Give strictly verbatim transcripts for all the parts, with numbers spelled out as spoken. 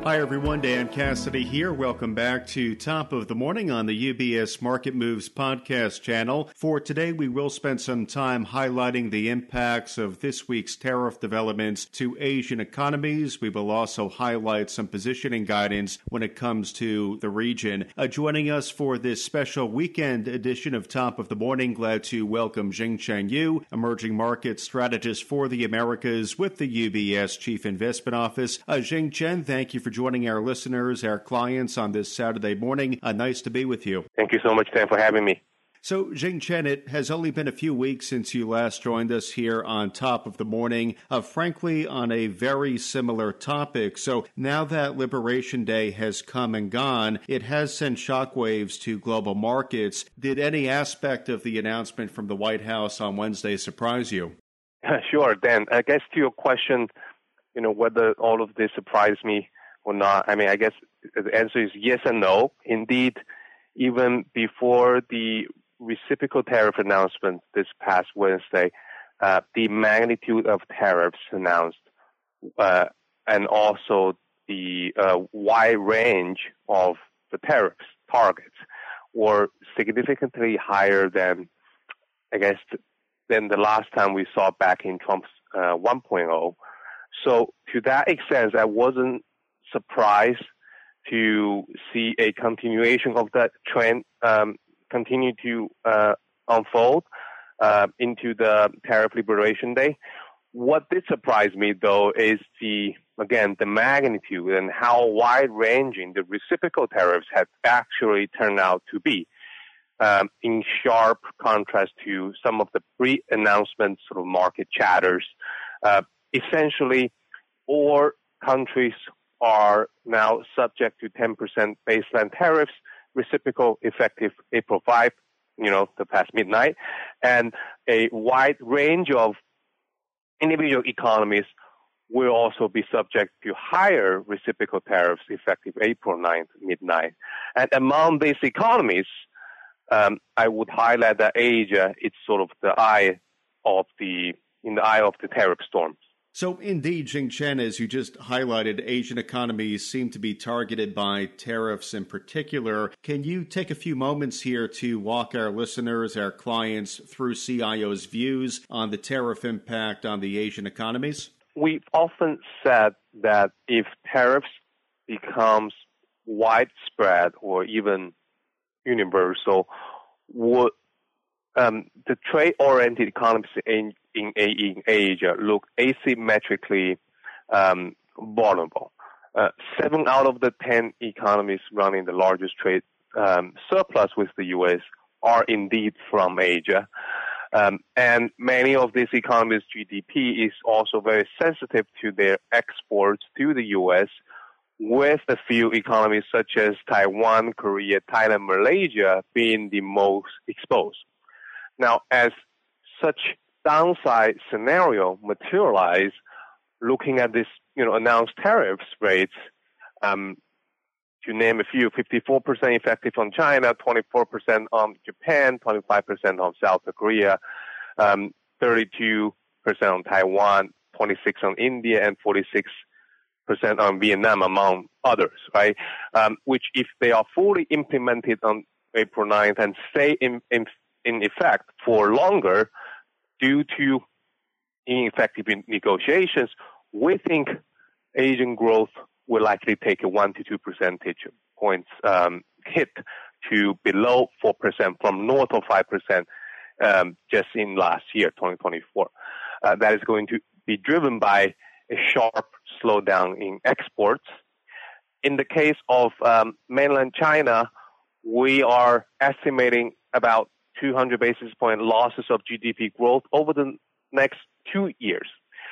Hi, everyone. Dan Cassidy here. Welcome back to Top of the Morning on the U B S Market Moves podcast channel. For today, we will spend some time highlighting the impacts of this week's tariff developments to Asian economies. We will also highlight some positioning guidance when it comes to the region. Uh, joining us for this special weekend edition of Top of the Morning, glad to welcome Jing-Chen Yu, emerging market strategist for the Americas with the U B S Chief Investment Office. Uh, Jing-Chen, thank you for joining our listeners, our clients on this Saturday morning. Uh, nice to be with you. Thank you so much, Dan, for having me. So, Jing-Chen, it has only been a few weeks since you last joined us here on Top of the Morning, uh, frankly, on a very similar topic. So now that Liberation Day has come and gone, it has sent shockwaves to global markets. Did any aspect of the announcement from the White House on Wednesday surprise you? Sure, Dan. I guess to your question, you know, whether all of this surprised me or not, I mean, I guess the answer is yes and no. Indeed, even before the reciprocal tariff announcement this past Wednesday, uh, the magnitude of tariffs announced uh, and also the uh, wide range of the tariffs targets were significantly higher than, I guess, than the last time we saw back in Trump's uh, one point oh. So to that extent, I wasn't surprised to see a continuation of that trend um, continue to uh, unfold uh, into the tariff liberation day. What did surprise me, though, is the, again, the magnitude and how wide-ranging the reciprocal tariffs have actually turned out to be, um, in sharp contrast to some of the pre-announcement sort of market chatters. Uh, essentially, all countries are now subject to ten percent baseline tariffs, reciprocal effective April fifth, you know, the past midnight, and a wide range of individual economies will also be subject to higher reciprocal tariffs effective April ninth, midnight. And among these economies, um, I would highlight that Asia is sort of the eye of the, in the eye of the tariff storms. So indeed, Jing-Chen, as you just highlighted, Asian economies seem to be targeted by tariffs in particular. Can you take a few moments here to walk our listeners, our clients, through C I O's views on the tariff impact on the Asian economies? We've often said that if tariffs becomes widespread or even universal, would um, the trade-oriented economies in In, in Asia look asymmetrically um, vulnerable. Uh, seven out of the ten economies running the largest trade um, surplus with the U S are indeed from Asia. Um, and many of these economies' G D P is also very sensitive to their exports to the U S, with a few economies such as Taiwan, Korea, Thailand, Malaysia being the most exposed. Now, as such downside scenario materialize, looking at this, you know, announced tariffs rates, um, to name a few, fifty-four percent effective on China, twenty-four percent on Japan, twenty-five percent on South Korea, um, thirty-two percent on Taiwan, twenty-six percent on India, and forty-six percent on Vietnam, among others, right? Um, which, if they are fully implemented on April ninth and stay in, in, in effect for longer, due to ineffective negotiations, we think Asian growth will likely take a one to two percentage points um, hit to below four percent from north of five percent um, just in last year, twenty twenty-four. Uh, that is going to be driven by a sharp slowdown in exports. In the case of um, mainland China, we are estimating about two hundred basis point losses of G D P growth over the next two years.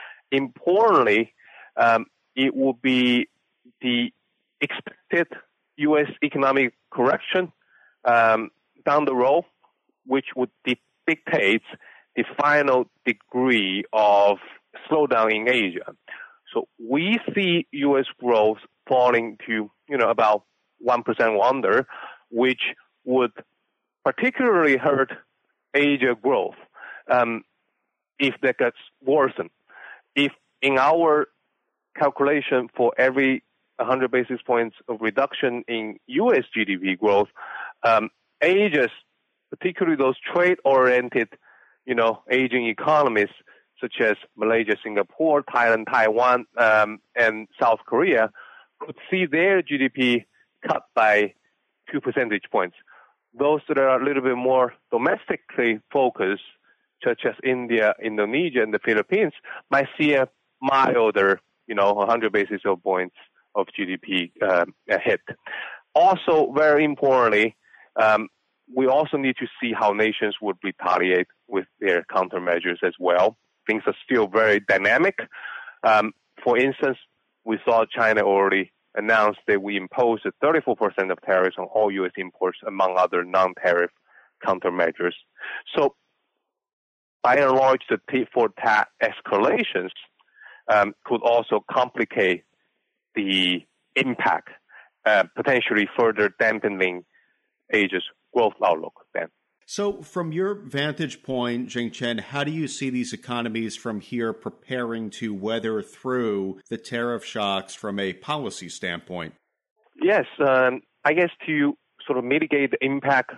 Importantly, um, it will be the expected U S economic correction um, down the road, which would di- dictate the final degree of slowdown in Asia. So we see U S growth falling to, you know, about one percent under, which would particularly hurt Asia growth um, if that gets worsened. If in our calculation for every one hundred basis points of reduction in U S G D P growth, um, Asia's, particularly those trade-oriented, you know, Asian economies such as Malaysia, Singapore, Thailand, Taiwan, um, and South Korea, could see their G D P cut by two percentage points. Those that are a little bit more domestically focused, such as India, Indonesia, and the Philippines, might see a milder, you know, one hundred basis points of G D P um, hit. Also, very importantly, um, we also need to see how nations would retaliate with their countermeasures as well. Things are still very dynamic. Um, for instance, we saw China already announced that we imposed a thirty-four percent of tariffs on all U S imports, among other non-tariff countermeasures. So, by and large, the tit for tat escalations um, could also complicate the impact, uh, potentially further dampening Asia's growth outlook then. So from your vantage point, Jing-Chen, how do you see these economies from here preparing to weather through the tariff shocks from a policy standpoint? Yes, um, I guess to sort of mitigate the impact,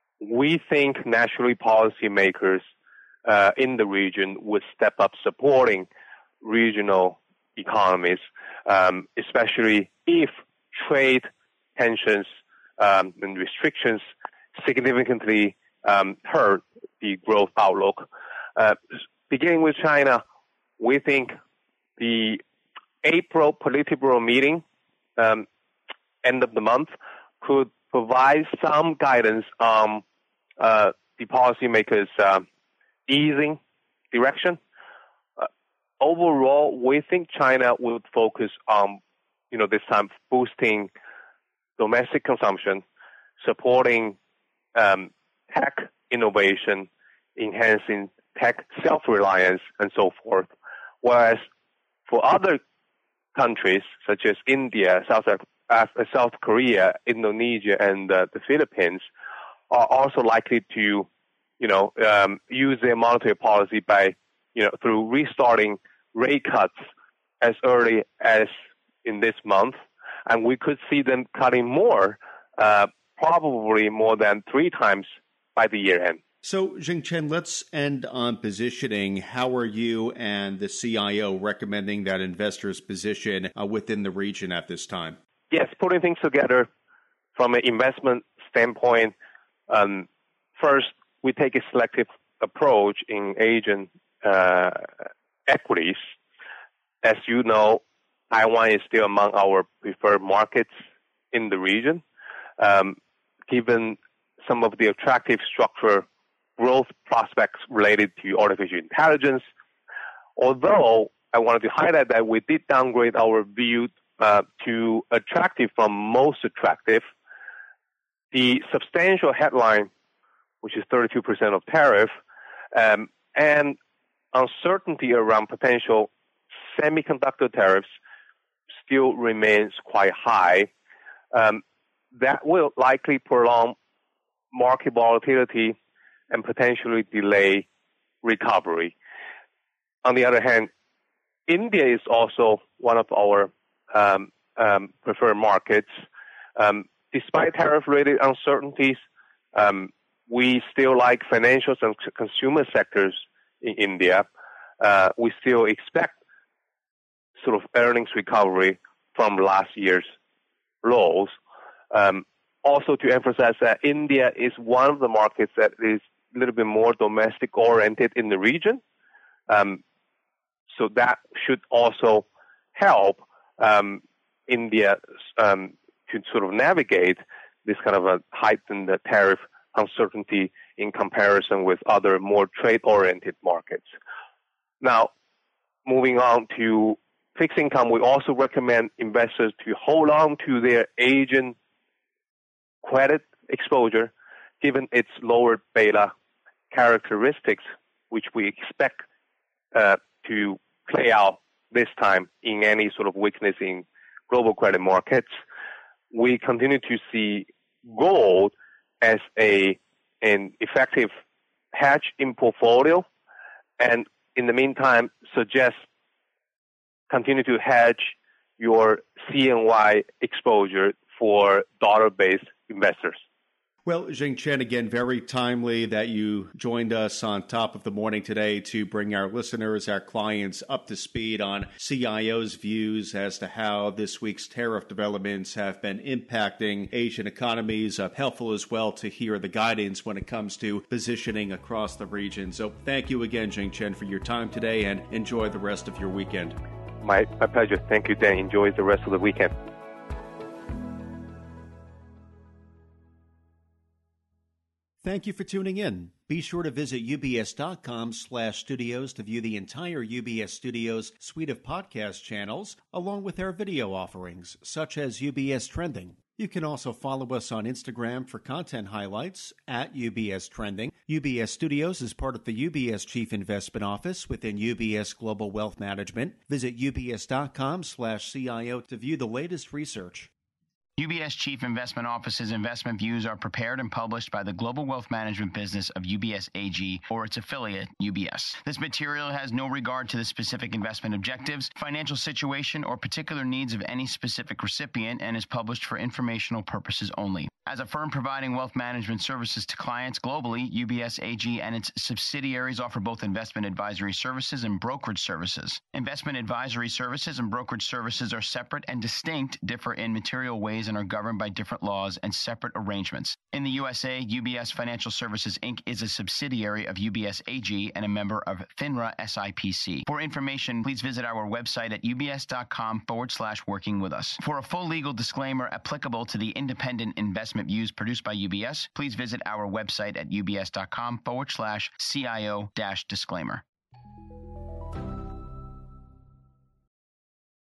we think naturally policymakers uh, in the region would step up supporting regional economies, um, especially if trade tensions um, and restrictions significantly um, hurt the growth outlook. Uh, beginning with China, we think the April Politburo meeting, um, end of the month, could provide some guidance on uh, the policymakers' uh, easing direction. Uh, overall, we think China would focus on, you know, this time boosting domestic consumption, supporting um, tech innovation, enhancing tech self-reliance, and so forth. Whereas for other countries, such as India, South, uh, South Korea, Indonesia, and uh, the Philippines, are also likely to, you know, um, use their monetary policy by, you know, through restarting rate cuts as early as in this month. And we could see them cutting more, uh, probably more than three times by the year end. So, Jing-Chen, let's end on positioning. How are you and the C I O recommending that investors position uh, within the region at this time? Yes, putting things together from an investment standpoint, um, first, we take a selective approach in Asian uh, equities. As you know, Taiwan is still among our preferred markets in the region, um, given some of the attractive structural growth prospects related to artificial intelligence. Although I wanted to highlight that we did downgrade our view uh, to attractive from most attractive. The substantial headline, which is thirty-two percent of tariff, um, and uncertainty around potential semiconductor tariffs still remains quite high. Um, that will likely prolong market volatility and potentially delay recovery. On the other hand, India is also one of our um, um, preferred markets. Um, despite tariff-related uncertainties, um, we still like financials and consumer sectors in India. Uh, we still expect sort of earnings recovery from last year's lows. Um, also to emphasize that India is one of the markets that is a little bit more domestic oriented in the region. Um, so that should also help um, India um, to sort of navigate this kind of a heightened tariff uncertainty in comparison with other more trade-oriented markets. Now, moving on to fixed income, we also recommend investors to hold on to their Asian credit exposure, given its lower beta characteristics, which we expect uh, to play out this time in any sort of weakness in global credit markets. We continue to see gold as a an effective hedge in portfolio, and in the meantime, suggest continue to hedge your C N Y exposure for dollar-based investors. Well, Jing Chen, again, very timely that you joined us on Top of the Morning today to bring our listeners, our clients up to speed on C I O's views as to how this week's tariff developments have been impacting Asian economies. Uh, helpful as well to hear the guidance when it comes to positioning across the region. So thank you again, Jing Chen, for your time today, and enjoy the rest of your weekend. My, my pleasure. Thank you, Dan. Enjoy the rest of the weekend. Thank you for tuning in. Be sure to visit ubs.com slash studios to view the entire U B S Studios suite of podcast channels, along with our video offerings, such as U B S Trending. You can also follow us on Instagram for content highlights at U B S Trending. U B S Studios is part of the U B S Chief Investment Office within U B S Global Wealth Management. Visit ubs.com slash CIO to view the latest research. U B S Chief Investment Office's investment views are prepared and published by the global wealth management business of U B S A G or its affiliate, U B S. This material has no regard to the specific investment objectives, financial situation, or particular needs of any specific recipient and is published for informational purposes only. As a firm providing wealth management services to clients globally, U B S A G and its subsidiaries offer both investment advisory services and brokerage services. Investment advisory services and brokerage services are separate and distinct, differ in material ways, and are governed by different laws and separate arrangements. In the U S A, U B S Financial Services, Incorporated is a subsidiary of U B S A G and a member of FINRA S I P C. For information, please visit our website at ubs.com forward slash working with us. For a full legal disclaimer applicable to the independent investment views produced by U B S, please visit our website at ubs.com forward slash CIO dash disclaimer.